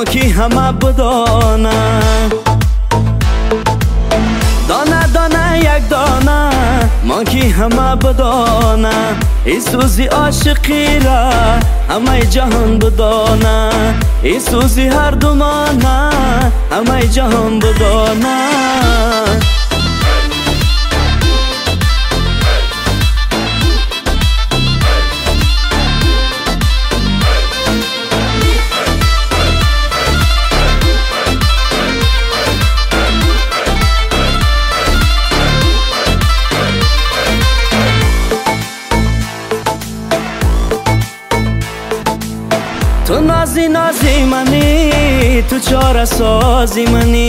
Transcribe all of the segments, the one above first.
کی همه بدانه دانه دانه یک دانه ما کی همه بدانه ای سوزی عاشقی را همه جهان بدانه ای سوزی هر دومانه همه جهان بدانه تو نازی نازی منی تو چاره سازی منی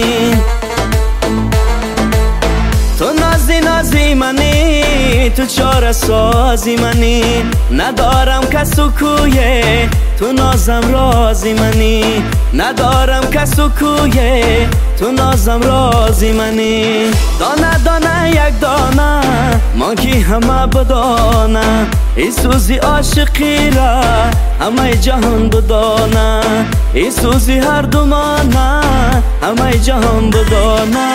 تو نازی نازی منی تو چاره سازی منی ندارم کسو کویه تو نازم رازی منی ندارم کسو کویه تو نازم رازی منی دانه دانه یک دانه ما کی همه بدانه ای سوزی عاشقی را همه جهان بدانه ای سوزی هر دومانه همه جهان بدانه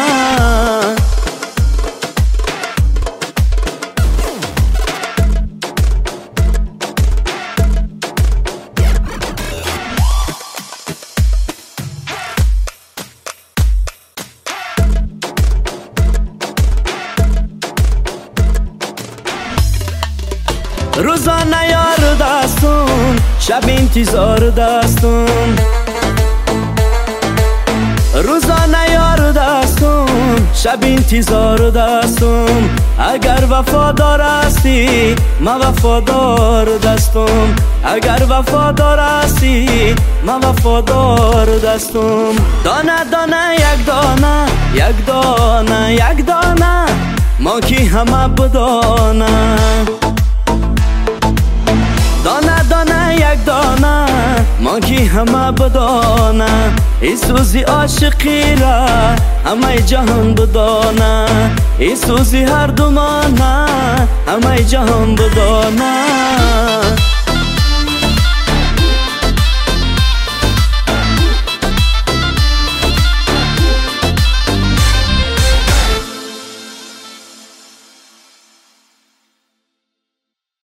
روزانه یار دستم شب انتظار دستم روزانه یار دستم شب انتظار دستم اگر وفادار هستی ما وفادار دستم اگر وفادار هستی ما وفادار دستم دانه دانه یک دانه یک دانه یک دانه ما کی همه بدانه دانه دانه یک دانه ما کی همه بدانه ای سوزی عاشقی را همه جهان بدانه ای سوزی هر دومانه همه جهان بدانه